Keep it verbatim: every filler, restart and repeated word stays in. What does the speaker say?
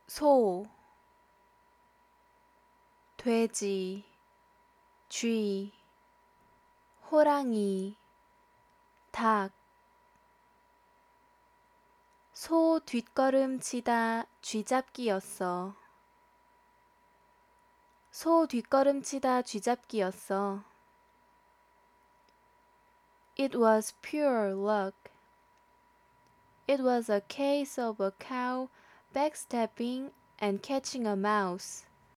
소, 돼지, 쥐, 호랑이, 닭. 소 뒷걸음치다 쥐잡기였어. 소 뒷걸음치다 쥐잡기였어. It was pure luck. It was a case of a cow backstabbing and catching a mouse.